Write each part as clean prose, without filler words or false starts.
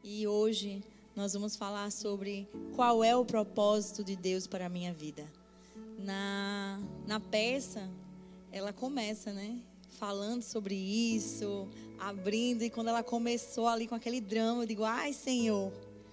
E hoje nós vamos falar sobre qual é o propósito de Deus para a minha vida. Na peça, ela começa, né? Falando sobre isso, abrindo. E quando ela começou ali com aquele drama, eu digo, ai Senhor,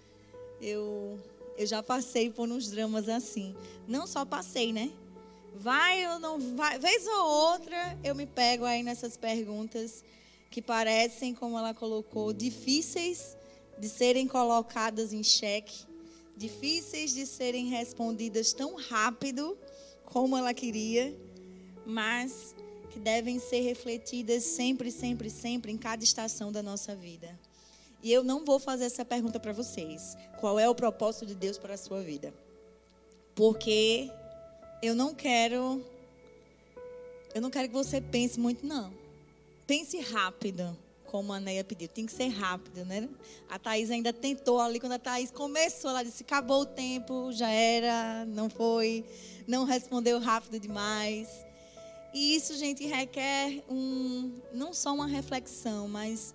eu já passei por uns dramas assim. Não só passei, né? Vai ou não vai, vez ou outra eu me pego aí nessas perguntas que parecem, como ela colocou, difíceis de serem colocadas em xeque, difíceis de serem respondidas tão rápido como ela queria, mas que devem ser refletidas sempre, sempre, sempre em cada estação da nossa vida. E eu não vou fazer essa pergunta para vocês. Qual é o propósito de Deus para a sua vida? Porque eu não quero que você pense muito, não. Pense rápido, como a Neia pediu. Tem que ser rápido, né? A Thaís ainda tentou ali, quando a Thaís começou, ela disse, acabou o tempo, já era, não foi, não respondeu rápido demais. E isso, gente, requer não só uma reflexão, mas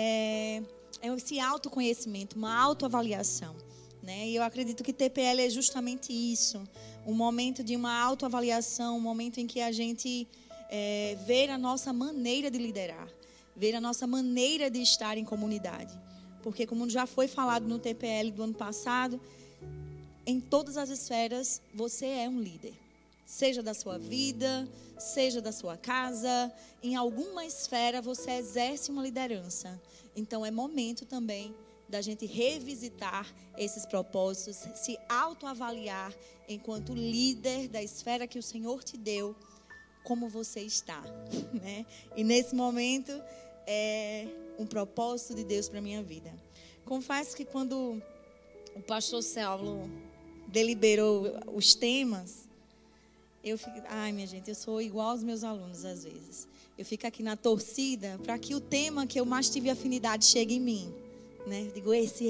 esse autoconhecimento, uma autoavaliação, né? E eu acredito que TPL é justamente isso, um momento de uma autoavaliação, um momento em que a gente ver a nossa maneira de liderar, ver a nossa maneira de estar em comunidade. Porque, como já foi falado no TPL do ano passado, em todas as esferas você é um líder. Seja da sua vida, seja da sua casa, em alguma esfera você exerce uma liderança. Então é momento também da gente revisitar esses propósitos, se autoavaliar enquanto líder da esfera que o Senhor te deu, como você está, né? E nesse momento é um propósito de Deus para a minha vida. Confesso que quando o pastor Saulo deliberou os temas, eu fico, minha gente, eu sou igual aos meus alunos às vezes. Eu fico aqui na torcida para que o tema que eu mais tive afinidade chegue em mim, né? Eu digo esse.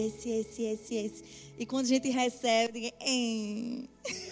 E quando a gente recebe, eu digo,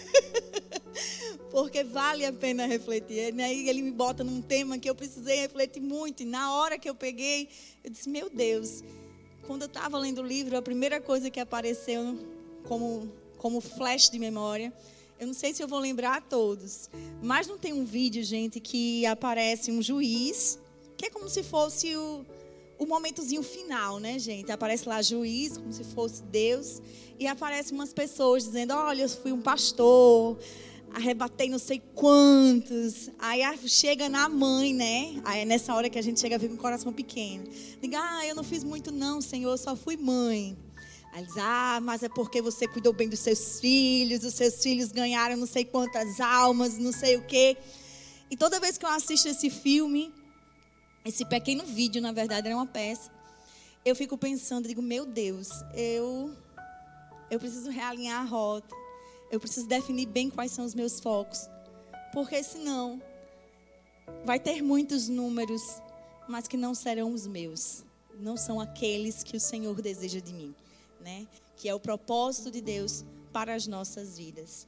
porque vale a pena refletir, né? E ele me bota num tema que eu precisei refletir muito. E na hora que eu peguei, eu disse, meu Deus. Quando eu estava lendo o livro, a primeira coisa que apareceu como flash de memória, eu não sei se eu vou lembrar a todos, mas não tem um vídeo, gente, que aparece um juiz, que é como se fosse o momentozinho final, né, gente? Aparece lá juiz, como se fosse Deus, e aparecem umas pessoas dizendo, olha, eu fui um pastor, arrebatei não sei quantos. Aí chega na mãe, né? Aí é nessa hora que a gente chega a ver com o coração pequeno. Diga, eu não fiz muito não, Senhor, eu só fui mãe. Aí eles, mas é porque você cuidou bem dos seus filhos, os seus filhos ganharam não sei quantas almas, não sei o quê. E toda vez que eu assisto esse filme, esse pequeno vídeo, na verdade, era uma peça, eu fico pensando, digo, meu Deus, eu preciso realinhar a rota, eu preciso definir bem quais são os meus focos, porque senão vai ter muitos números, mas que não serão os meus, não são aqueles que o Senhor deseja de mim. Né? Que é o propósito de Deus para as nossas vidas.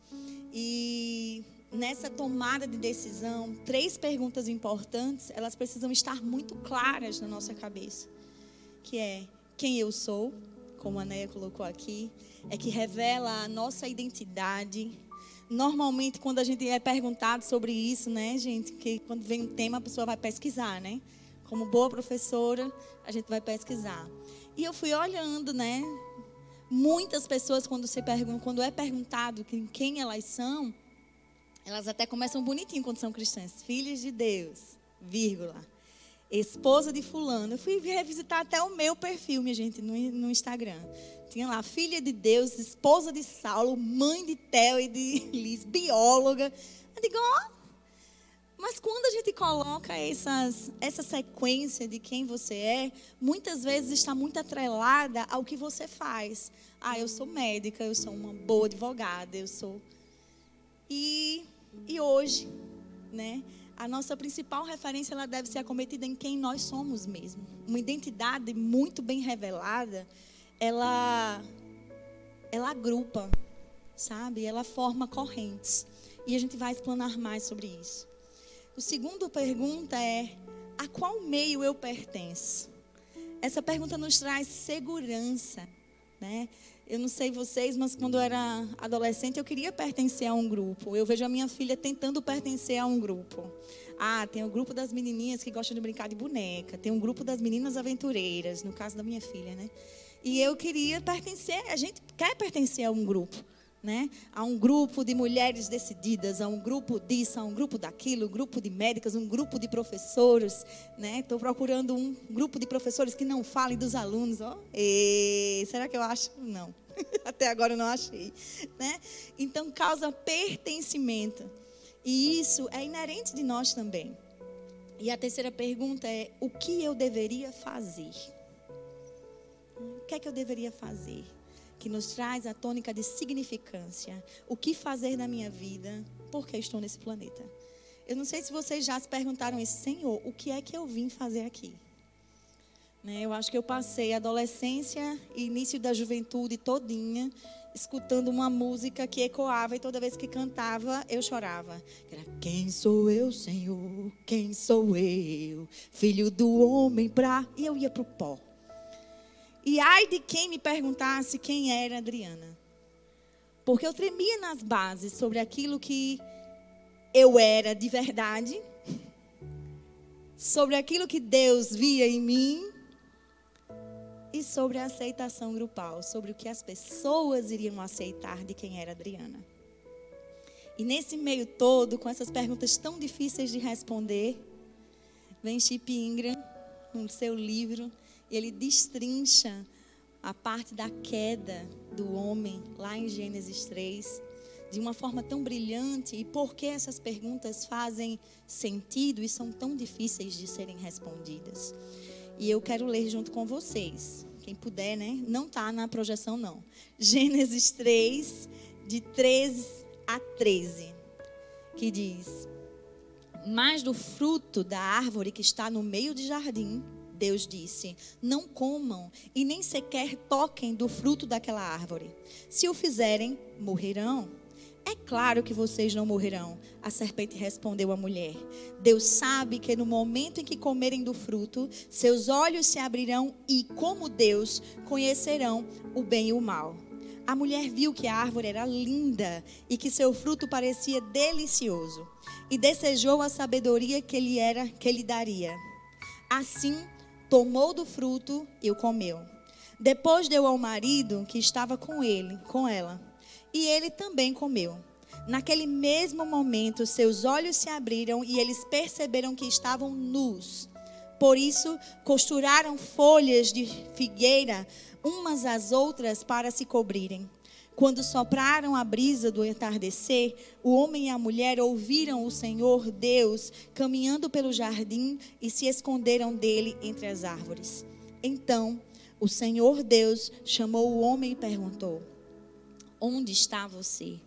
E nessa tomada de decisão, 3 perguntas importantes, elas precisam estar muito claras na nossa cabeça. Que é, quem eu sou, como a Neia colocou aqui, é que revela a nossa identidade. Normalmente, quando a gente é perguntado sobre isso, né, gente, que quando vem um tema, a pessoa vai pesquisar, né? Como boa professora, a gente vai pesquisar. E eu fui olhando, né? Muitas pessoas, quando é perguntado quem elas são, elas até começam bonitinho quando são cristãs. Filhos de Deus, vírgula, esposa de fulano. Eu fui revisitar até o meu perfil, minha gente, no Instagram. Tinha lá, filha de Deus, esposa de Saulo, mãe de Theo e de Liz, bióloga. Eu digo, mas quando a gente coloca essa sequência de quem você é, muitas vezes está muito atrelada ao que você faz. Eu sou médica, eu sou uma boa advogada, eu sou... E hoje, né, a nossa principal referência ela deve ser acometida em quem nós somos mesmo. Uma identidade muito bem revelada, ela agrupa, sabe? Ela forma correntes. E a gente vai explanar mais sobre isso. A segunda pergunta é, a qual meio eu pertenço? essa pergunta nos traz segurança, né? Eu não sei vocês, mas quando eu era adolescente, eu queria pertencer a um grupo. Eu vejo a minha filha tentando pertencer a um grupo. Tem o grupo das menininhas que gostam de brincar de boneca. Tem um grupo das meninas aventureiras, no caso da minha filha, né? E eu queria pertencer, a gente quer pertencer a um grupo, né? A um grupo de mulheres decididas, a um grupo disso, a um grupo daquilo, um grupo de médicas, um grupo de professores, né? Estou procurando um grupo de professores que não falem dos alunos. Será que eu acho? Não. Até agora eu não achei, né? Então, causa pertencimento. E isso é inerente de nós também. E a terceira pergunta é: o que eu deveria fazer? O que é que eu deveria fazer? Que nos traz a tônica de significância. O que fazer na minha vida? Por que estou nesse planeta? Eu não sei se vocês já se perguntaram isso. Senhor, o que é que eu vim fazer aqui? Eu acho que eu passei a adolescência e início da juventude todinha escutando uma música que ecoava e toda vez que cantava eu chorava. Era: quem sou eu, Senhor? Quem sou eu? Filho do homem E eu ia para o pó. E ai de quem me perguntasse quem era Adriana. Porque eu tremia nas bases sobre aquilo que eu era de verdade, sobre aquilo que Deus via em mim e sobre a aceitação grupal, sobre o que as pessoas iriam aceitar de quem era Adriana. E nesse meio todo, com essas perguntas tão difíceis de responder, vem Chip Ingram, no seu livro, e ele destrincha a parte da queda do homem, lá em Gênesis 3, de uma forma tão brilhante. E por que essas perguntas fazem sentido e são tão difíceis de serem respondidas. E eu quero ler junto com vocês. Quem puder, né? Não está na projeção, não. Gênesis 3, de 13 a 13, que diz: mas do fruto da árvore que está no meio do jardim, Deus disse: não comam e nem sequer toquem do fruto daquela árvore. Se o fizerem, morrerão. É claro que vocês não morrerão. A serpente respondeu à mulher: Deus sabe que no momento em que comerem do fruto, seus olhos se abrirão e, como Deus, conhecerão o bem e o mal. A mulher viu que a árvore era linda e que seu fruto parecia delicioso, e desejou a sabedoria que lhe daria. Assim, tomou do fruto e o comeu. Depois deu ao marido que estava com ela, e ele também comeu. Naquele mesmo momento, seus olhos se abriram e eles perceberam que estavam nus. Por isso, costuraram folhas de figueira umas às outras para se cobrirem. Quando sopraram a brisa do entardecer, o homem e a mulher ouviram o Senhor Deus caminhando pelo jardim e se esconderam dele entre as árvores. Então, o Senhor Deus chamou o homem e perguntou: onde está você?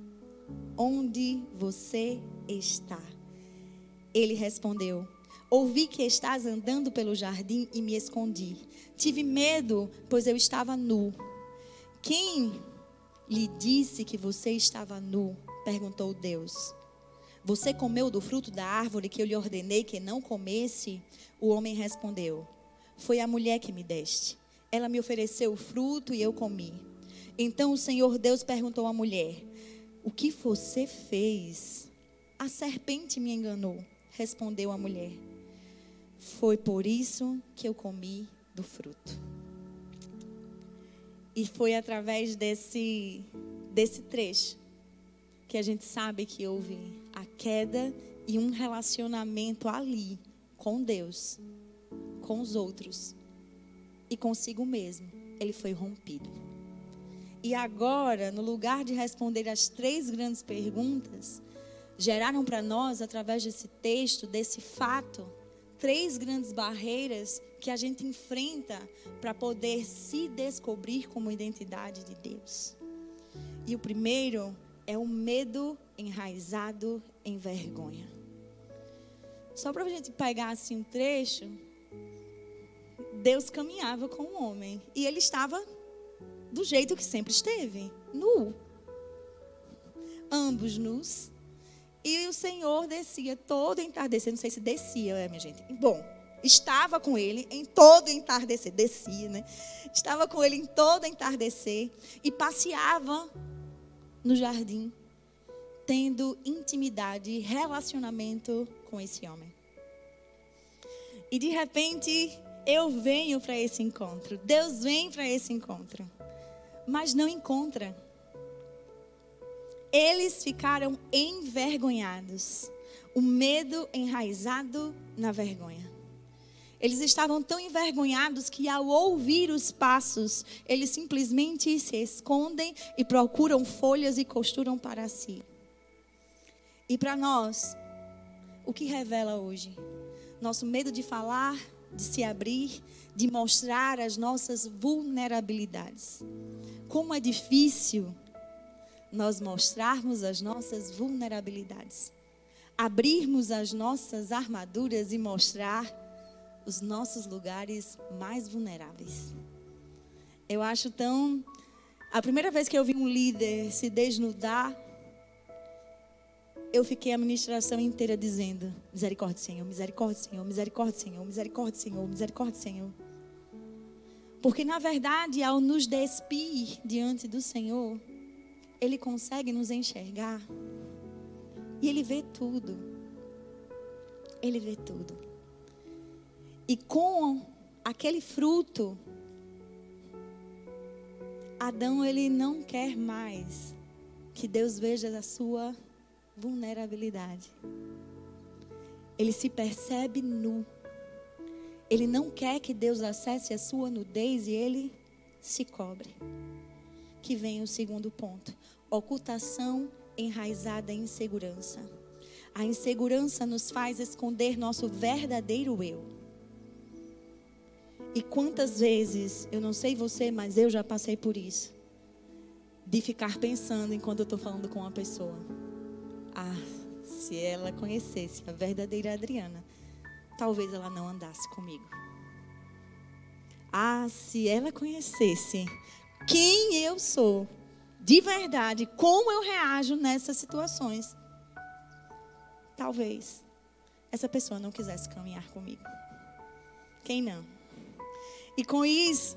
Onde você está? Ele respondeu: ouvi que estás andando pelo jardim e me escondi. Tive medo, pois eu estava nu. Quem lhe disse que você estava nu? Perguntou Deus. Você comeu do fruto da árvore que eu lhe ordenei que não comesse? O homem respondeu: foi a mulher que me deste. Ela me ofereceu o fruto e eu comi. Então o Senhor Deus perguntou à mulher: o que você fez? A serpente me enganou, respondeu a mulher. Foi por isso que eu comi do fruto. E foi através desse trecho que a gente sabe que houve a queda e um relacionamento ali com Deus, com os outros e consigo mesmo. Ele foi rompido. E agora, no lugar de responder as 3 grandes perguntas, geraram para nós, através desse texto, desse fato, 3 grandes barreiras que a gente enfrenta para poder se descobrir como identidade de Deus. E o primeiro é o medo enraizado em vergonha. Só para a gente pegar assim um trecho, Deus caminhava com o homem e ele estava do jeito que sempre esteve, nu. Ambos nus. E o Senhor descia todo entardecer. Não sei se descia, minha gente. Bom, estava com ele em todo entardecer, descia, né? Estava com ele em todo entardecer e passeava no jardim, tendo intimidade e relacionamento com esse homem. E de repente, eu venho para esse encontro. Deus vem para esse encontro, mas não encontra. Eles ficaram envergonhados. O medo enraizado na vergonha. Eles estavam tão envergonhados que ao ouvir os passos, eles simplesmente se escondem e procuram folhas e costuram para si. E para nós, o que revela hoje? Nosso medo de falar, de se abrir, de mostrar as nossas vulnerabilidades. Como é difícil nós mostrarmos as nossas vulnerabilidades. Abrirmos as nossas armaduras e mostrar os nossos lugares mais vulneráveis. Eu acho tão... A primeira vez que eu vi um líder se desnudar, eu fiquei a ministração inteira dizendo: misericórdia, Senhor, misericórdia, Senhor, misericórdia, Senhor, misericórdia, Senhor, misericórdia, Senhor. Porque, na verdade, ao nos despir diante do Senhor, Ele consegue nos enxergar. E Ele vê tudo. Ele vê tudo. E com aquele fruto, Adão, ele não quer mais que Deus veja a sua vulnerabilidade. Ele se percebe nu. Ele não quer que Deus acesse a sua nudez e ele se cobre. Que vem o segundo ponto. Ocultação enraizada em insegurança. A insegurança nos faz esconder nosso verdadeiro eu. E quantas vezes, eu não sei você, mas eu já passei por isso. De ficar pensando enquanto eu estou falando com uma pessoa. Ah, se ela conhecesse a verdadeira Adriana, talvez ela não andasse comigo. Ah, se ela conhecesse quem eu sou, de verdade, como eu reajo nessas situações, talvez essa pessoa não quisesse caminhar comigo. Quem não? E com isso,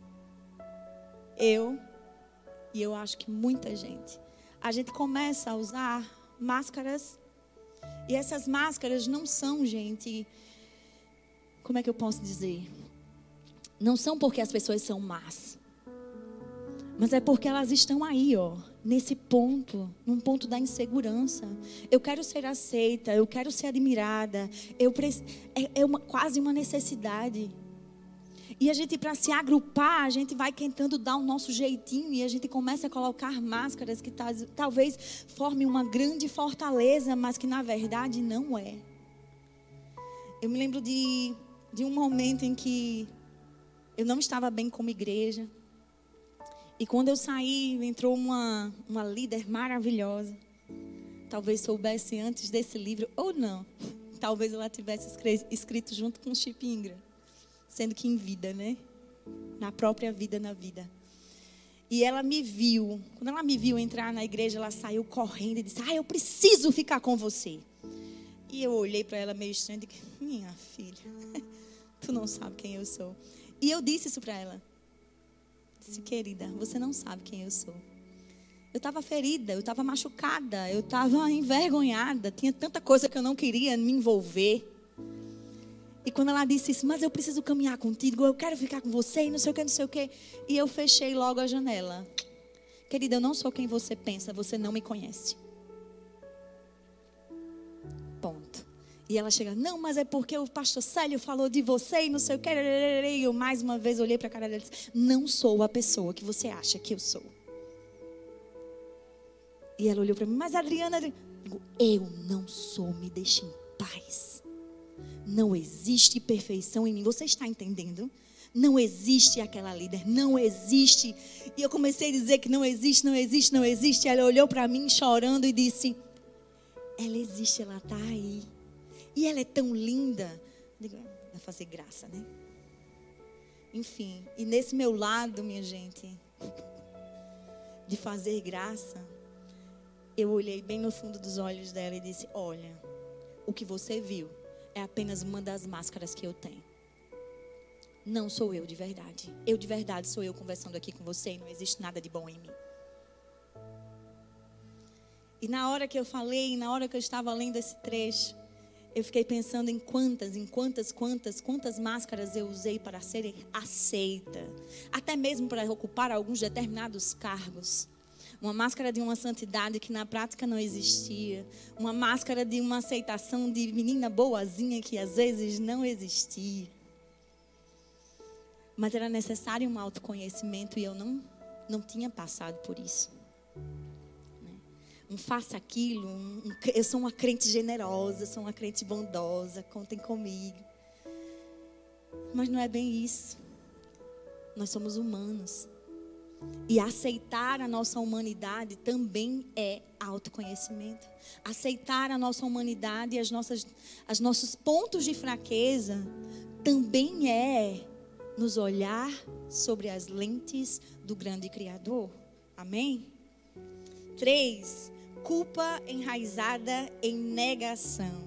eu acho que muita gente, a gente começa a usar máscaras. E essas máscaras não são, gente, como é que eu posso dizer? Não são porque as pessoas são más. Mas é porque elas estão aí, ó, nesse ponto, num ponto da insegurança. Eu quero ser aceita, eu quero ser admirada. Quase uma necessidade. E a gente, para se agrupar, a gente vai tentando dar o nosso jeitinho e a gente começa a colocar máscaras que talvez formem uma grande fortaleza, mas que na verdade não é. Eu me lembro de um momento em que eu não estava bem como igreja. E quando eu saí, entrou uma líder maravilhosa. Talvez soubesse antes desse livro, ou não. Talvez ela tivesse escrito junto com o Chip Ingram. Sendo que em vida, né? Na própria vida, na vida. E ela me viu. Quando ela me viu entrar na igreja, ela saiu correndo e disse: eu preciso ficar com você. E eu olhei para ela meio estranho e disse: minha filha, tu não sabe quem eu sou. E eu disse isso para ela. Disse: querida, você não sabe quem eu sou. Eu estava ferida, eu estava machucada, eu estava envergonhada. Tinha tanta coisa que eu não queria me envolver. E quando ela disse isso: mas eu preciso caminhar contigo, eu quero ficar com você e não sei o que, não sei o que. E eu fechei logo a janela. Querida, eu não sou quem você pensa, você não me conhece. Ponto. E ela chega: não, mas é porque o pastor Célio falou de você e não sei o que. E eu mais uma vez olhei para a cara dela e disse: não sou a pessoa que você acha que eu sou. E ela olhou para mim: mas Adriana, eu não sou, me deixe em paz. Não existe perfeição em mim. Você está entendendo? Não existe aquela líder. Não existe. E eu comecei a dizer que não existe, não existe, não existe. Ela olhou para mim chorando e disse: ela existe, ela está aí. E ela é tão linda. Vai fazer graça, né? Enfim. E nesse meu lado, minha gente, de fazer graça, eu olhei bem no fundo dos olhos dela e disse: olha, o que você viu é apenas uma das máscaras que eu tenho. Não sou eu de verdade. Eu de verdade sou eu conversando aqui com você e não existe nada de bom em mim. E na hora que eu falei, na hora que eu estava lendo esse trecho, eu fiquei pensando em quantas máscaras eu usei para ser aceita. Até mesmo para ocupar alguns determinados cargos. Uma máscara de uma santidade que na prática não existia. Uma máscara de uma aceitação de menina boazinha que às vezes não existia. Mas era necessário um autoconhecimento e eu não tinha passado por isso. Faça aquilo, eu sou uma crente generosa, sou uma crente bondosa, contem comigo. Mas não é bem isso. Nós somos humanos. E aceitar a nossa humanidade também é autoconhecimento. Aceitar a nossa humanidade e os nossos pontos de fraqueza também é nos olhar sobre as lentes do grande Criador. Amém? 3. Culpa enraizada em negação.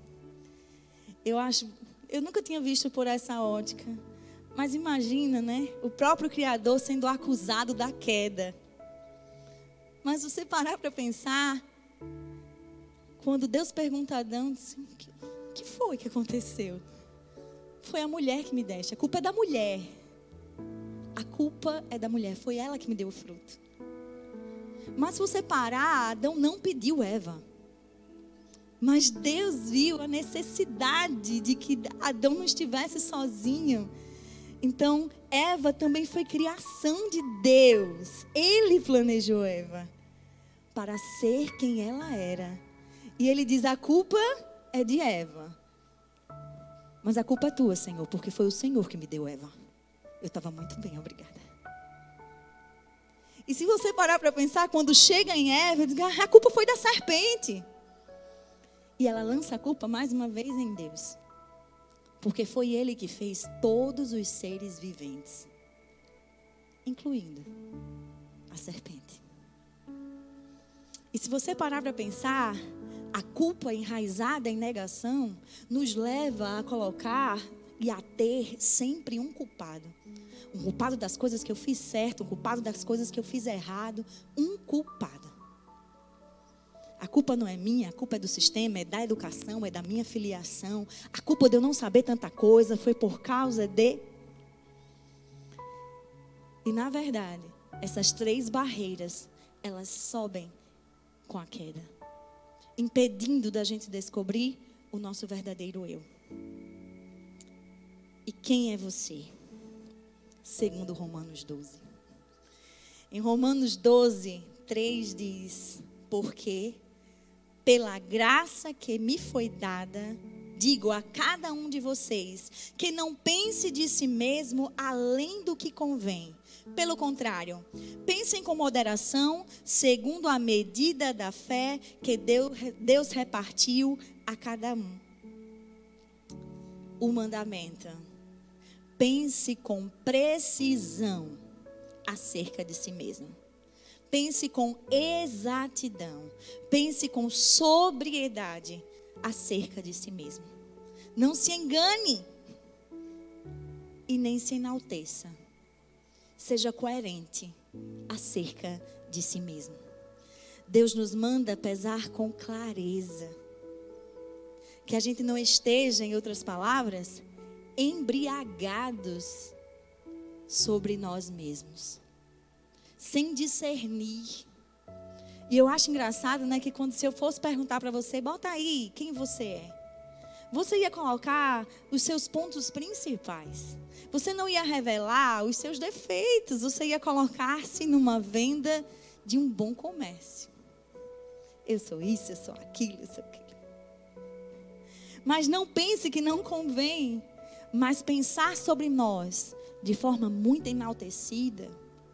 Eu nunca tinha visto por essa ótica. Mas imagina, né? O próprio Criador sendo acusado da queda. Mas você parar para pensar, quando Deus pergunta a Adão, o que foi que aconteceu? Foi a mulher que me deste. A culpa é da mulher. A culpa é da mulher. Foi ela que me deu o fruto. Mas se você parar, Adão não pediu Eva. Mas Deus viu a necessidade de que Adão não estivesse sozinho. Então, Eva também foi criação de Deus. Ele planejou Eva para ser quem ela era. E ele diz, a culpa é de Eva. Mas a culpa é tua, Senhor, porque foi o Senhor que me deu Eva. Eu estava muito bem, obrigada. E se você parar para pensar, quando chega em Eva, diz, a culpa foi da serpente. E ela lança a culpa mais uma vez em Deus. Porque foi Ele que fez todos os seres viventes, incluindo a serpente. E se você parar para pensar, a culpa enraizada em negação nos leva a colocar e a ter sempre um culpado. Um culpado das coisas que eu fiz certo, um culpado das coisas que eu fiz errado, um culpado. A culpa não é minha, a culpa é do sistema, é da educação, é da minha filiação. A culpa de eu não saber tanta coisa foi por causa de... E na verdade, essas 3 barreiras, elas sobem com a queda, impedindo da gente descobrir o nosso verdadeiro eu. E quem é você? Segundo Romanos 12. Em Romanos 12, 3 diz, porque pela graça que me foi dada, digo a cada um de vocês, que não pense de si mesmo além do que convém. Pelo contrário, pensem com moderação, segundo a medida da fé que Deus repartiu a cada um. O mandamento: pense com precisão acerca de si mesmo. Pense com exatidão. Pense com sobriedade acerca de si mesmo. Não se engane e nem se enalteça. Seja coerente acerca de si mesmo. Deus nos manda pesar com clareza. Que a gente não esteja, em outras palavras, embriagados sobre nós mesmos, sem discernir. E eu acho engraçado, né, que se eu fosse perguntar para você, bota aí quem você é, você ia colocar os seus pontos principais. Você não ia revelar os seus defeitos. Você ia colocar-se numa venda de um bom comércio. Eu sou isso, eu sou aquilo, eu sou aquilo. Mas não pense que não convém. Mas pensar sobre nós de forma muito enaltecida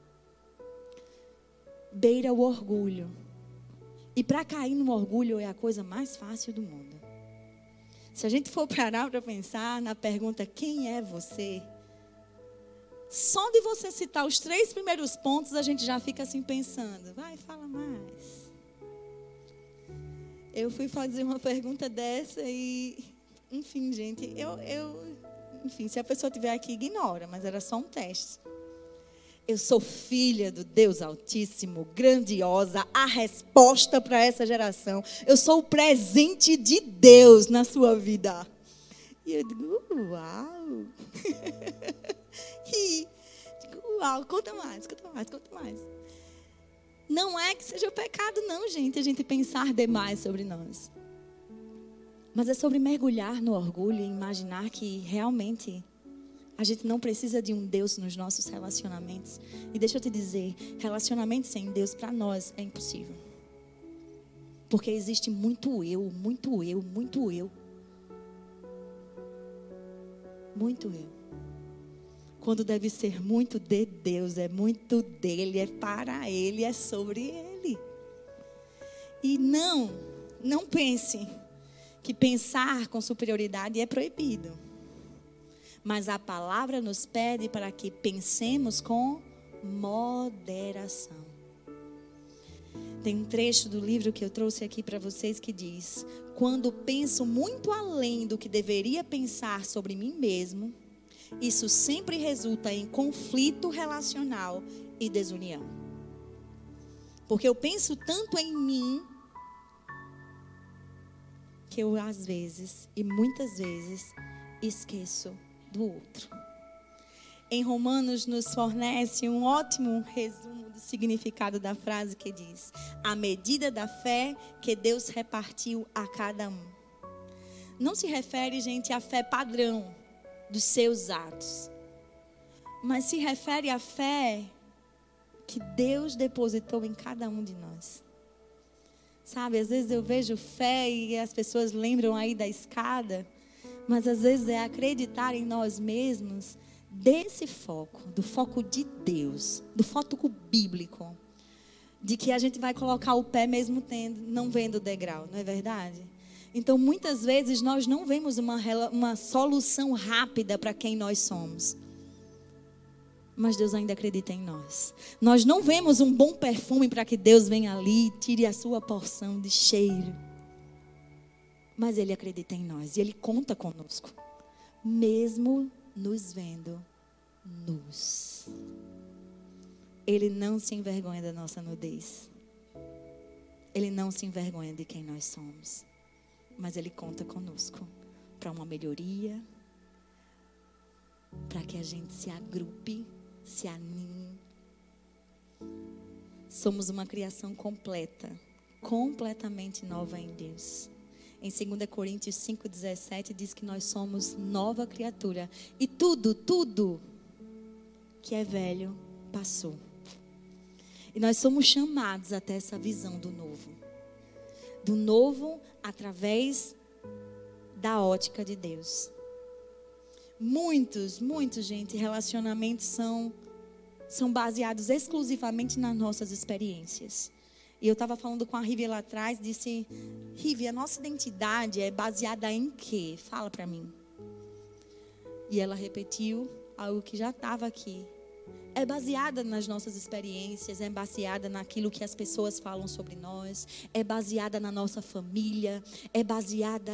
beira o orgulho. E para cair no orgulho é a coisa mais fácil do mundo. Se a gente for parar para pensar na pergunta, quem é você? Só de você citar os 3 primeiros pontos, a gente já fica assim pensando. Vai, fala mais. Eu fui fazer uma pergunta dessa e Enfim, gente, enfim, se a pessoa estiver aqui, ignora, mas era só um teste. Eu sou filha do Deus Altíssimo, grandiosa, a resposta para essa geração. Eu sou o presente de Deus na sua vida. E eu digo, uau. E digo, uau, conta mais. Não é que seja pecado não, gente, a gente pensar demais sobre nós. Mas é sobre mergulhar no orgulho e imaginar que realmente a gente não precisa de um Deus nos nossos relacionamentos. E deixa eu te dizer, relacionamento sem Deus para nós é impossível. Porque existe muito eu. Muito eu. Quando deve ser muito de Deus, é muito dele, é para ele, é sobre ele. E não pense que pensar com superioridade é proibido. Mas a palavra nos pede para que pensemos com moderação. Tem um trecho do livro que eu trouxe aqui para vocês que diz: quando penso muito além do que deveria pensar sobre mim mesmo, isso sempre resulta em conflito relacional e desunião. Porque eu penso tanto em mim que eu às vezes, e muitas vezes, esqueço do outro. Em Romanos nos fornece um ótimo resumo do significado da frase que diz: a medida da fé que Deus repartiu a cada um. Não se refere, gente, à fé padrão dos seus atos, mas se refere à fé que Deus depositou em cada um de nós. Sabe, às vezes eu vejo fé e as pessoas lembram aí da escada, mas às vezes é acreditar em nós mesmos desse foco, do foco de Deus, do foco bíblico, de que a gente vai colocar o pé mesmo não vendo o degrau, não é verdade? Então, muitas vezes nós não vemos uma solução rápida para quem nós somos. Mas Deus ainda acredita em nós. Nós não vemos um bom perfume para que Deus venha ali e tire a sua porção de cheiro. Mas Ele acredita em nós e Ele conta conosco. Mesmo nos vendo nus. Ele não se envergonha da nossa nudez. Ele não se envergonha de quem nós somos. Mas Ele conta conosco para uma melhoria, para que a gente se agrupe, se anime. Somos uma criação completa, completamente nova em Deus. Em 2 Coríntios 5,17 diz que nós somos nova criatura. E tudo que é velho passou. E nós somos chamados até essa visão do novo. Do novo através da ótica de Deus. Muitos, gente, relacionamentos são baseados exclusivamente nas nossas experiências. E eu estava falando com a Rívia lá atrás, disse: Rívia, a nossa identidade é baseada em quê? Fala para mim. E ela repetiu algo que já estava aqui. É baseada nas nossas experiências, é baseada naquilo que as pessoas falam sobre nós, é baseada na nossa família, é baseada.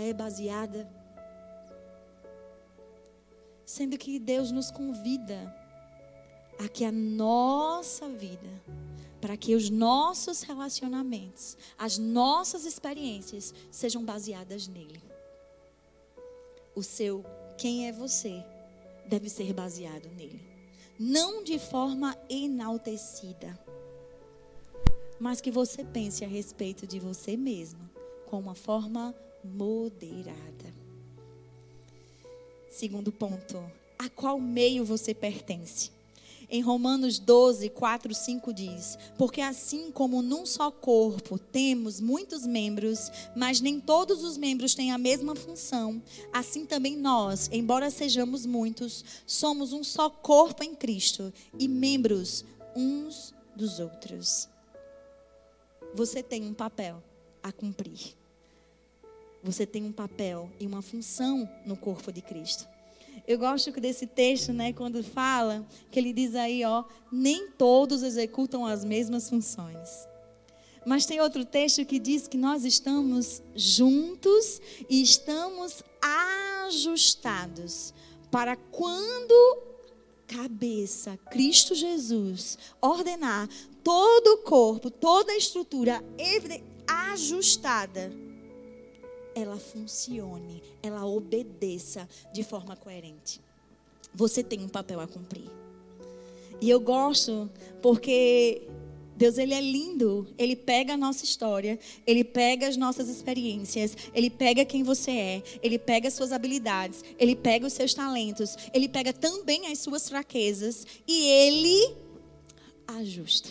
Sendo que Deus nos convida a que a nossa vida, para que os nossos relacionamentos, as nossas experiências sejam baseadas nele. O seu quem é você deve ser baseado nele. Não de forma enaltecida, mas que você pense a respeito de você mesmo com uma forma moderada. Segundo ponto, a qual meio você pertence? Em Romanos 12, 4, 5 diz: porque assim como num só corpo temos muitos membros, mas nem todos os membros têm a mesma função, assim também nós, embora sejamos muitos, somos um só corpo em Cristo e membros uns dos outros. Você tem um papel a cumprir. Você tem um papel e uma função no corpo de Cristo. Eu gosto desse texto, né, quando fala, que ele diz aí, nem todos executam as mesmas funções. Mas tem outro texto que diz que nós estamos juntos e estamos ajustados para quando cabeça, Cristo Jesus, ordenar todo o corpo, toda a estrutura ajustada, ela funcione, ela obedeça de forma coerente. Você tem um papel a cumprir. E eu gosto porque Deus, Ele é lindo. Ele pega a nossa história, Ele pega as nossas experiências, Ele pega quem você é, Ele pega as suas habilidades, Ele pega os seus talentos, Ele pega também as suas fraquezas e Ele ajusta.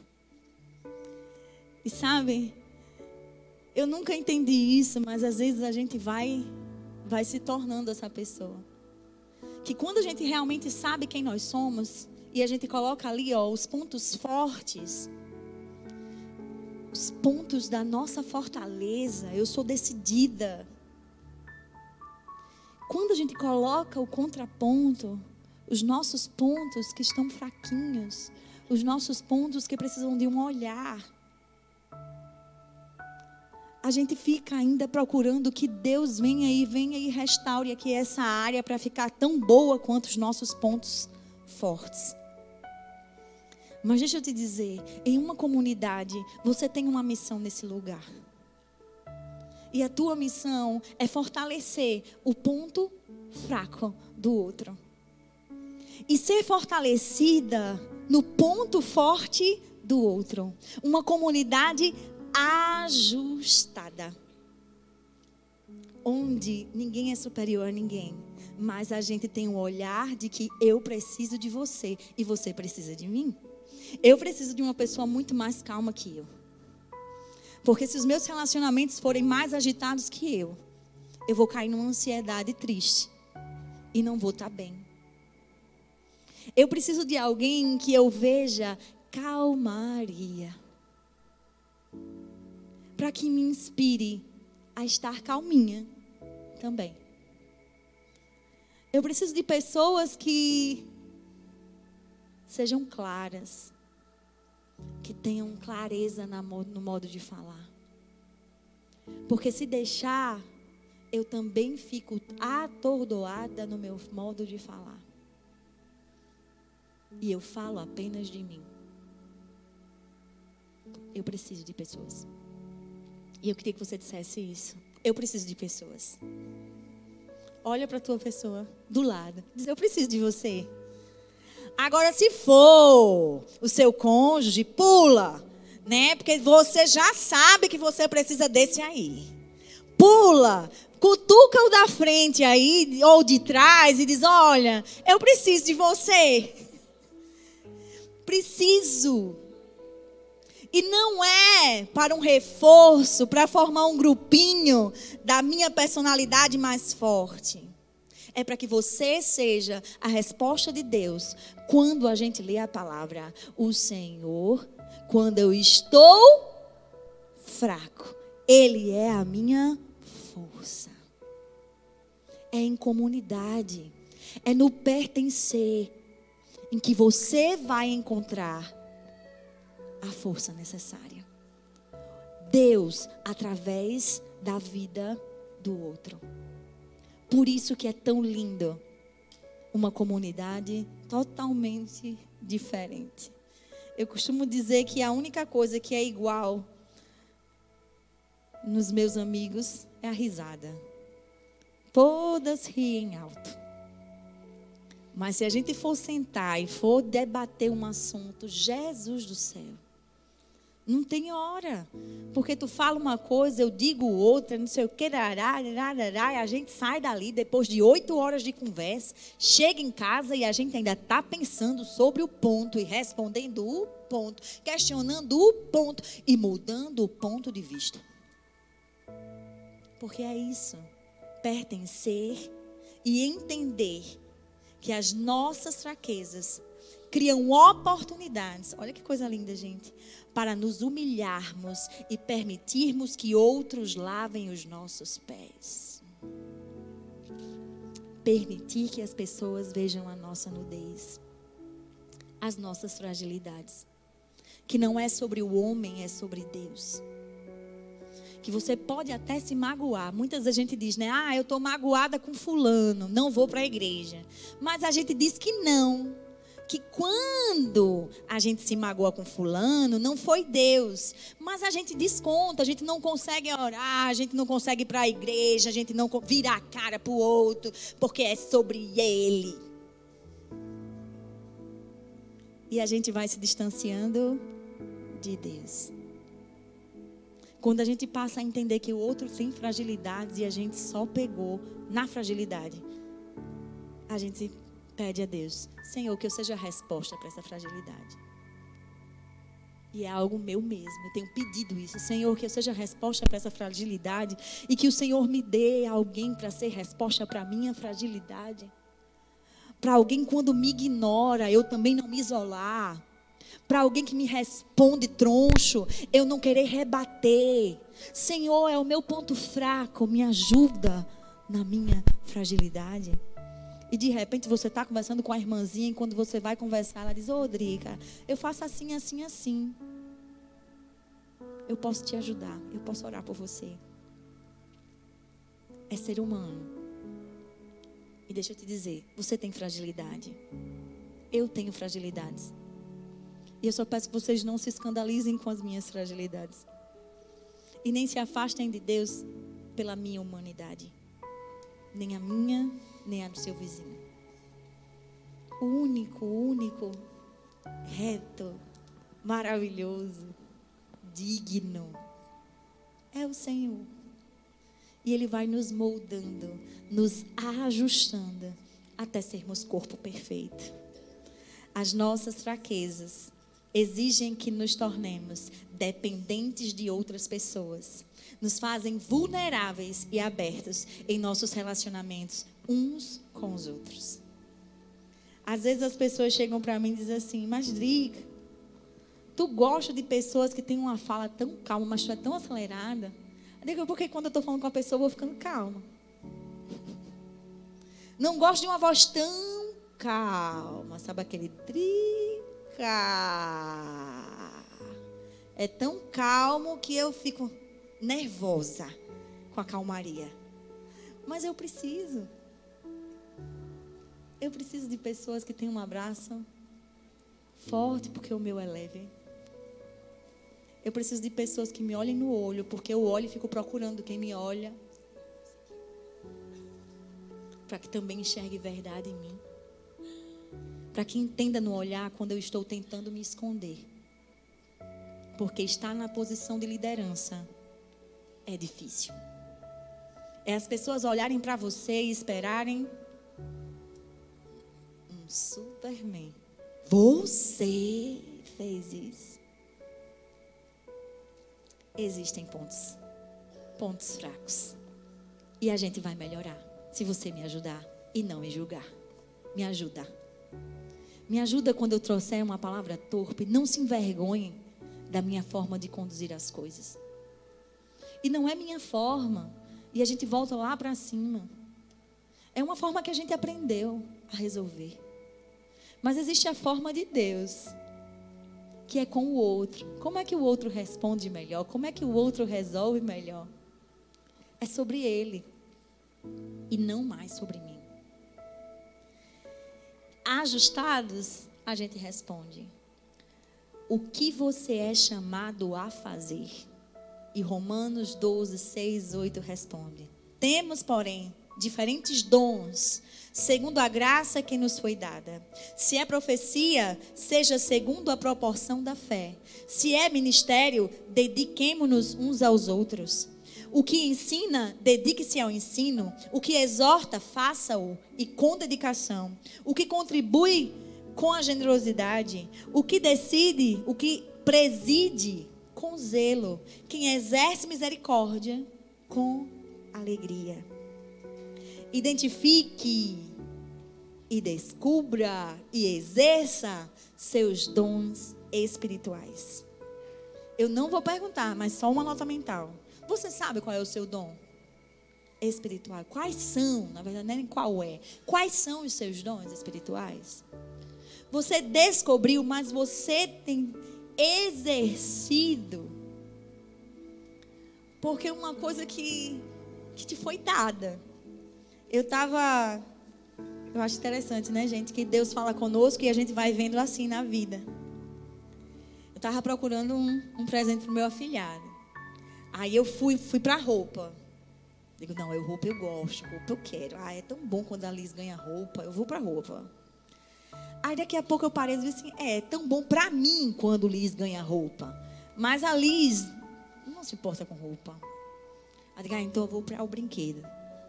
E sabe, eu nunca entendi isso, mas às vezes a gente vai se tornando essa pessoa. Que quando a gente realmente sabe quem nós somos e a gente coloca ali, os pontos fortes, os pontos da nossa fortaleza, eu sou decidida. Quando a gente coloca o contraponto, os nossos pontos que estão fraquinhos, os nossos pontos que precisam de um olhar, a gente fica ainda procurando que Deus venha e restaure aqui essa área para ficar tão boa quanto os nossos pontos fortes. Mas deixa eu te dizer, em uma comunidade, você tem uma missão nesse lugar. E a tua missão é fortalecer o ponto fraco do outro. E ser fortalecida no ponto forte do outro. Uma comunidade ajustada. Onde ninguém é superior a ninguém. Mas a gente tem um olhar de que eu preciso de você e você precisa de mim. Eu preciso de uma pessoa muito mais calma que eu. Porque se os meus relacionamentos forem mais agitados que eu vou cair numa ansiedade triste. E não vou estar bem. Eu preciso de alguém que eu veja calmaria. Para que me inspire a estar calminha também. Eu preciso de pessoas que sejam claras. Que tenham clareza no modo de falar. Porque se deixar, eu também fico atordoada no meu modo de falar. E eu falo apenas de mim. Eu preciso de pessoas. E eu queria que você dissesse isso. Eu preciso de pessoas. Olha para a tua pessoa do lado. Diz, eu preciso de você. Agora, se for o seu cônjuge, pula, né? Porque você já sabe que você precisa desse aí. Pula, cutuca o da frente aí, ou de trás, e diz, olha, eu preciso de você. Preciso. E não é para um reforço, para formar um grupinho da minha personalidade mais forte. É para que você seja a resposta de Deus quando a gente lê a palavra. O Senhor, quando eu estou fraco, Ele é a minha força. É em comunidade, é no pertencer, em que você vai encontrar a força necessária. Deus, através da vida do outro. Por isso que é tão lindo uma comunidade totalmente diferente. Eu costumo dizer que a única coisa que é igual nos meus amigos é a risada. Todas riem alto. Mas se a gente for sentar e for debater um assunto, Jesus do céu, não tem hora, porque tu fala uma coisa, eu digo outra, não sei o que, e a gente sai dali depois de 8 horas de conversa, chega em casa e a gente ainda está pensando sobre o ponto e respondendo o ponto, questionando o ponto e mudando o ponto de vista. Porque é isso, pertencer e entender que as nossas fraquezas criam oportunidades, olha que coisa linda, gente, para nos humilharmos e permitirmos que outros lavem os nossos pés. Permitir que as pessoas vejam a nossa nudez, as nossas fragilidades. Que não é sobre o homem, é sobre Deus. que você pode até se magoar. Muitas vezes a gente diz, né? Ah, eu estou magoada com fulano, não vou para a igreja. Mas a gente diz que não. Que quando a gente se magoa com fulano, não foi Deus. Mas a gente desconta, a gente não consegue orar, a gente não consegue ir para a igreja, a gente não vira a cara para o outro, porque é sobre ele. E a gente vai se distanciando de Deus. Quando a gente passa a entender que o outro tem fragilidades e a gente só pegou na fragilidade, a gente pede a Deus, Senhor, que eu seja a resposta para essa fragilidade. E é algo meu mesmo, eu tenho pedido isso. Senhor, que eu seja a resposta para essa fragilidade e que o Senhor me dê alguém para ser resposta para a minha fragilidade. Para alguém quando me ignora, eu também não me isolar. Para alguém que me responde troncho, eu não querer rebater. Senhor, é o meu ponto fraco, me ajuda na minha fragilidade. E de repente você está conversando com a irmãzinha e quando você vai conversar, ela diz, ô Drica, eu faço assim, assim, assim. Eu posso te ajudar, eu posso orar por você. É ser humano. E deixa eu te dizer, você tem fragilidade. Eu tenho fragilidades. E eu só peço que vocês não se escandalizem com as minhas fragilidades. E nem se afastem de Deus pela minha humanidade. Nem a minha, nem a do seu vizinho. O único, reto, maravilhoso, digno, é o Senhor. E Ele vai nos moldando, nos ajustando, até sermos corpo perfeito. As nossas fraquezas exigem que nos tornemos dependentes de outras pessoas. Nos fazem vulneráveis e abertos em nossos relacionamentos uns com os outros. Às vezes as pessoas chegam para mim e dizem assim, mas Drica, tu gosta de pessoas que têm uma fala tão calma, mas tu é tão acelerada? Eu digo, porque quando eu estou falando com a pessoa, eu vou ficando calma. Não gosto de uma voz tão calma, sabe aquele Drica? É tão calmo que eu fico nervosa com a calmaria. Mas eu preciso de pessoas que tenham um abraço forte, porque o meu é leve. Eu preciso de pessoas que me olhem no olho, porque eu olho e fico procurando quem me olha, para que também enxergue verdade em mim. Para que entenda no olhar quando eu estou tentando me esconder. Porque estar na posição de liderança é difícil. É as pessoas olharem para você e esperarem um Superman. Você fez isso. Existem pontos fracos. E a gente vai melhorar, se você me ajudar e não me julgar. Me ajuda. Me ajuda quando eu trouxer uma palavra torpe. Não se envergonhe da minha forma de conduzir as coisas. E não é minha forma. E a gente volta lá para cima. É uma forma que a gente aprendeu a resolver. Mas existe a forma de Deus, que é com o outro. Como é que o outro responde melhor? Como é que o outro resolve melhor? É sobre ele e não mais sobre mim. Ajustados, a gente responde: o que você é chamado a fazer? E Romanos 12, 6, 8 responde: temos, porém, diferentes dons, segundo a graça que nos foi dada. Se é profecia, seja segundo a proporção da fé. Se é ministério, dediquemo-nos uns aos outros. O que ensina, dedique-se ao ensino. O que exorta, faça-o e com dedicação. O que contribui, com a generosidade. O que decide, o que preside, com zelo. Quem exerce misericórdia, com alegria. Identifique e descubra e exerça seus dons espirituais. Eu não vou perguntar, mas só uma nota mental. Você sabe qual é o seu dom espiritual? Quais são, na verdade, nem qual é. Quais são os seus dons espirituais? Você descobriu, mas você tem exercido Porque uma coisa que te foi dada. Eu acho interessante, né, gente? Que Deus fala conosco e a gente vai vendo assim na vida. Eu estava procurando um presente para o meu afilhado. Aí eu fui para roupa. Digo, não, roupa eu gosto, roupa eu quero. É tão bom quando a Liz ganha roupa, eu vou para roupa. Aí daqui a pouco eu parei e disse assim, é tão bom para mim quando Liz ganha roupa. Mas a Liz não se importa com roupa. Aí digo, então eu vou para o brinquedo.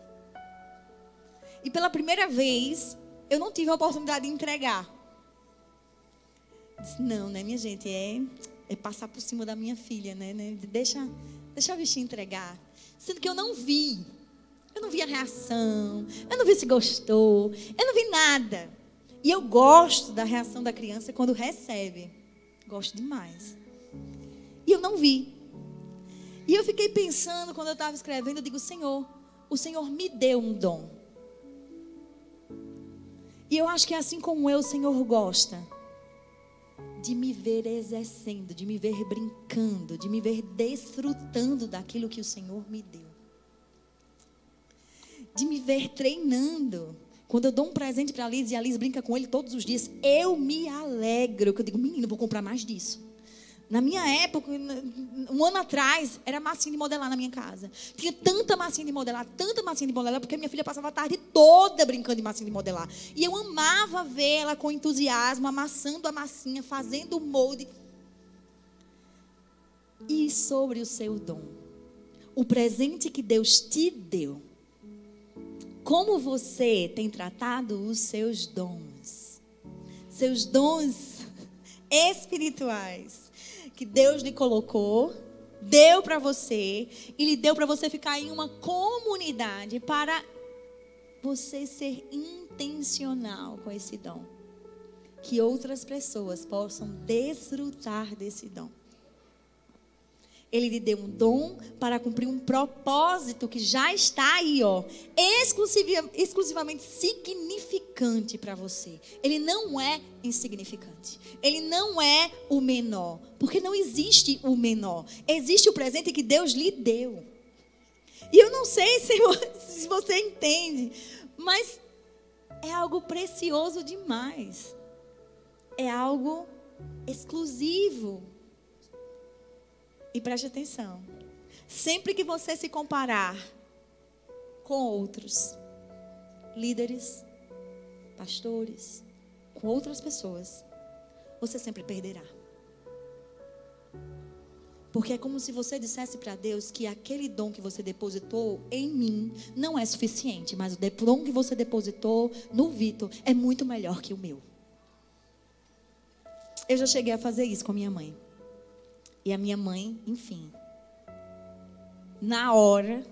E pela primeira vez, eu não tive a oportunidade de entregar. Disse, não, né, minha gente, é passar por cima da minha filha, né? Deixa a bichinha entregar. Sendo que eu não vi a reação, eu não vi se gostou, eu não vi nada. E eu gosto da reação da criança quando recebe. Gosto demais. E eu não vi. E eu fiquei pensando, quando eu estava escrevendo, eu digo, Senhor, o Senhor me deu um dom. E eu acho que assim como eu, o Senhor gosta de me ver exercendo, de me ver brincando, de me ver desfrutando daquilo que o Senhor me deu. De me ver treinando. Quando eu dou um presente para a Liz e a Liz brinca com ele todos os dias, eu me alegro. Eu digo, menino, vou comprar mais disso. Na minha época, um ano atrás, era massinha de modelar na minha casa. Tinha tanta massinha de modelar, porque minha filha passava a tarde toda brincando de massinha de modelar. E eu amava ver ela com entusiasmo, amassando a massinha, fazendo o molde. E sobre o seu dom, o presente que Deus te deu, como você tem tratado os seus dons espirituais, que Deus lhe colocou, deu para você, e lhe deu para você ficar em uma comunidade para você ser intencional com esse dom. Que outras pessoas possam desfrutar desse dom. Ele lhe deu um dom para cumprir um propósito que já está aí, exclusivamente significante para você. Ele não é insignificante. Ele não é o menor. Porque não existe o menor. Existe o presente que Deus lhe deu. E eu não sei se você entende, mas é algo precioso demais. É algo exclusivo. E preste atenção, sempre que você se comparar com outros líderes, pastores, com outras pessoas, você sempre perderá. Porque é como se você dissesse para Deus que aquele dom que você depositou em mim não é suficiente, mas o dom que você depositou no Vitor é muito melhor que o meu. Eu já cheguei a fazer isso com a minha mãe. E a minha mãe, enfim, na hora,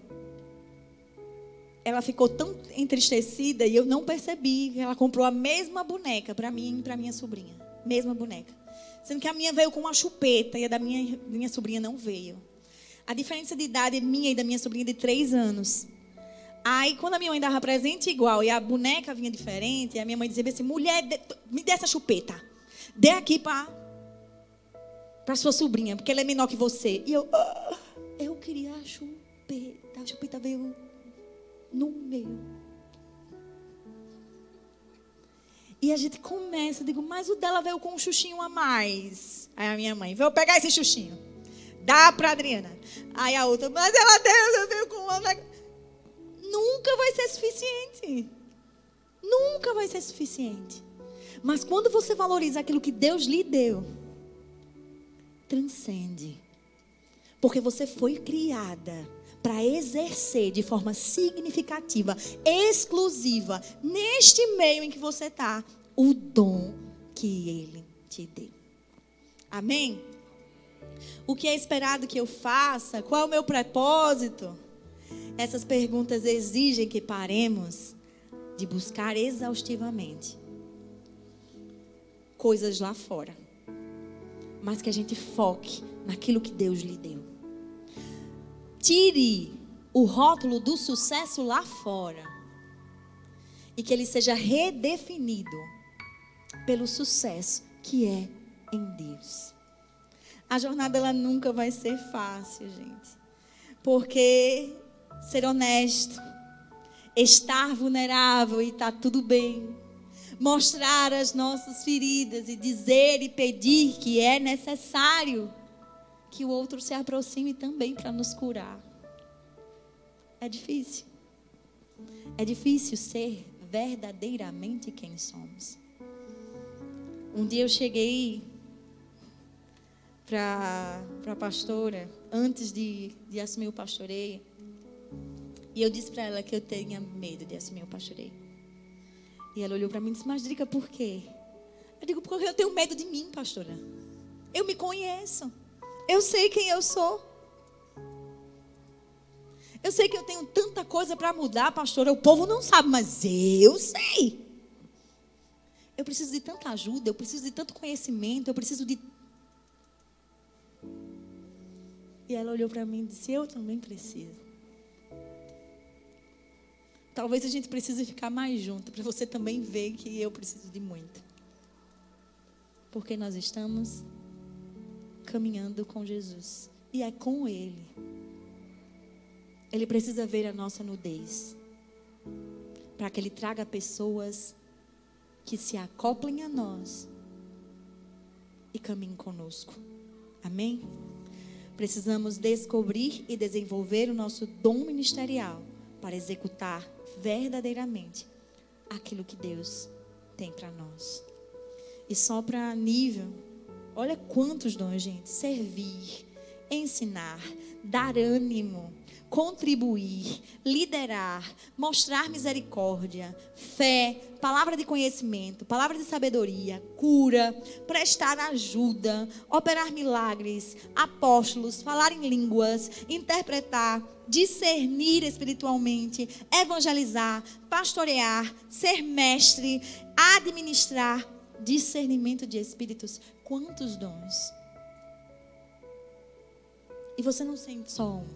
ela ficou tão entristecida e eu não percebi que ela comprou a mesma boneca para mim e para minha sobrinha. Mesma boneca. Sendo que a minha veio com uma chupeta e a da minha sobrinha não veio. A diferença de idade minha e da minha sobrinha é de 3 anos. Aí, quando a minha mãe dava presente igual e a boneca vinha diferente, a minha mãe dizia assim, mulher, me dê essa chupeta. Dê aqui para sua sobrinha, porque ela é menor que você. E eu queria a chupeta veio no meio. E a gente começa, eu digo, mas o dela veio com um xuxinho a mais. Aí a minha mãe, vou pegar esse xuxinho, dá pra Adriana. Aí a outra, mas ela veio com uma... Nunca vai ser suficiente. Nunca vai ser suficiente. Mas quando você valoriza aquilo que Deus lhe deu, transcende. Porque você foi criada para exercer de forma significativa, exclusiva, neste meio em que você está, o dom que Ele te deu. Amém? O que é esperado que eu faça? Qual é o meu propósito? Essas perguntas exigem que paremos de buscar exaustivamente coisas lá fora, mas que a gente foque naquilo que Deus lhe deu. Tire o rótulo do sucesso lá fora e que ele seja redefinido pelo sucesso que é em Deus. A jornada ela nunca vai ser fácil, gente. Porque ser honesto, estar vulnerável e estar tudo bem, mostrar as nossas feridas e dizer e pedir que é necessário que o outro se aproxime também para nos curar. É difícil. É difícil ser verdadeiramente quem somos. Um dia eu cheguei para a pastora, antes de assumir o pastoreio, e eu disse para ela que eu tinha medo de assumir o pastoreio. E ela olhou para mim e disse: mas Drica, por quê? Eu digo: porque eu tenho medo de mim, pastora. Eu me conheço. Eu sei quem eu sou. Eu sei que eu tenho tanta coisa para mudar, pastora. O povo não sabe, mas eu sei. Eu preciso de tanta ajuda, eu preciso de tanto conhecimento, eu preciso de... E ela olhou para mim e disse: eu também preciso. Talvez a gente precise ficar mais junto, para você também ver que eu preciso de muito. Porque nós estamos caminhando com Jesus. E é com Ele. Ele precisa ver a nossa nudez, para que Ele traga pessoas que se acoplem a nós e caminhem conosco. Amém? Precisamos descobrir e desenvolver o nosso dom ministerial para executar verdadeiramente aquilo que Deus tem para nós. E só para nível, olha quantos dons, gente: servir, ensinar, dar ânimo, contribuir, liderar, mostrar misericórdia, fé, palavra de conhecimento, palavra de sabedoria, cura, prestar ajuda, operar milagres, apóstolos, falar em línguas, interpretar, discernir espiritualmente, evangelizar, pastorear, ser mestre, administrar, discernimento de espíritos. Quantos dons! E você não sente só um,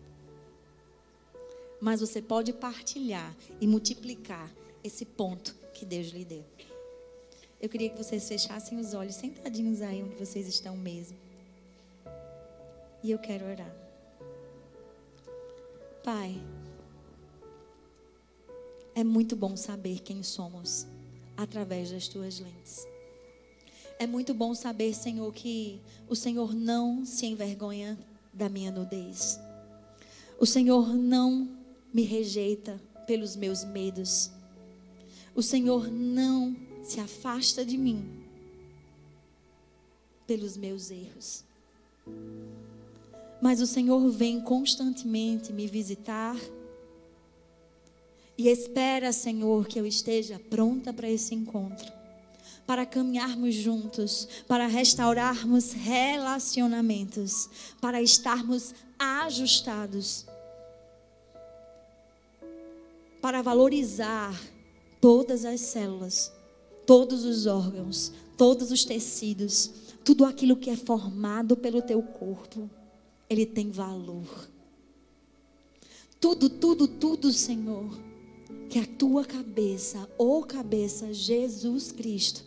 mas você pode partilhar e multiplicar esse ponto que Deus lhe deu. Eu queria que vocês fechassem os olhos, sentadinhos aí onde vocês estão mesmo. E eu quero orar. Pai, é muito bom saber quem somos através das tuas lentes. É muito bom saber, Senhor, que o Senhor não se envergonha da minha nudez. O Senhor não me rejeita pelos meus medos. O Senhor não se afasta de mim pelos meus erros. Mas o Senhor vem constantemente me visitar e espera, Senhor, que eu esteja pronta para esse encontro, para caminharmos juntos, para restaurarmos relacionamentos, para estarmos ajustados, para valorizar todas as células, todos os órgãos, todos os tecidos, tudo aquilo que é formado pelo teu corpo, ele tem valor. Tudo, Senhor, que a tua cabeça, ou cabeça, Jesus Cristo,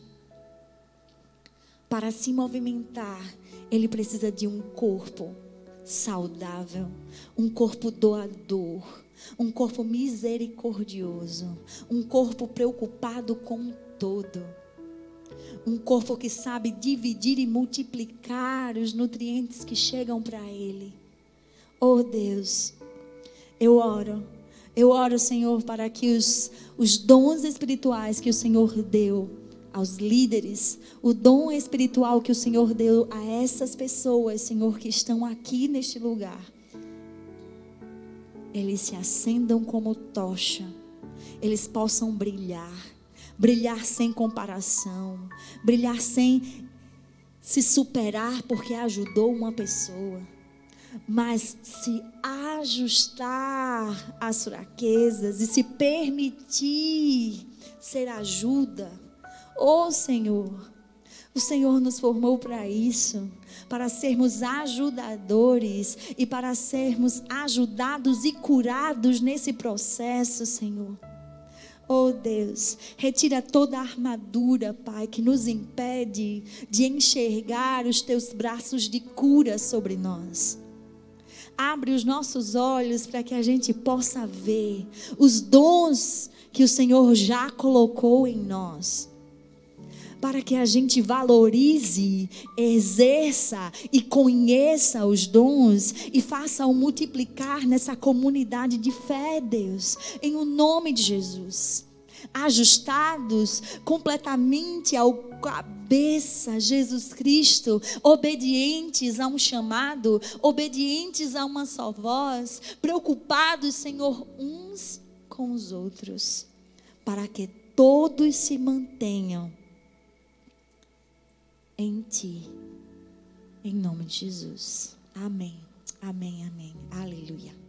para se movimentar, ele precisa de um corpo saudável, um corpo doador, um corpo misericordioso, um corpo preocupado com todo, um corpo que sabe dividir e multiplicar os nutrientes que chegam para ele. Oh Deus, eu oro, Senhor, para que os dons espirituais que o Senhor deu aos líderes, o dom espiritual que o Senhor deu a essas pessoas, Senhor, que estão aqui neste lugar, eles se acendam como tocha, eles possam brilhar sem comparação, brilhar sem se superar porque ajudou uma pessoa, mas se ajustar às fraquezas e se permitir ser ajuda. Oh Senhor, o Senhor nos formou para isso, para sermos ajudadores e para sermos ajudados e curados nesse processo, Senhor. Oh Deus, retira toda a armadura, Pai, que nos impede de enxergar os teus braços de cura sobre nós. abre os nossos olhos para que a gente possa ver os dons que o Senhor já colocou em nós. Para que a gente valorize, exerça e conheça os dons e faça-o multiplicar nessa comunidade de fé, Deus, em o nome de Jesus. Ajustados completamente ao cabeça, Jesus Cristo, obedientes a um chamado, obedientes a uma só voz, preocupados, Senhor, uns com os outros, para que todos se mantenham em Ti, em nome de Jesus. Amém, amém, amém, aleluia.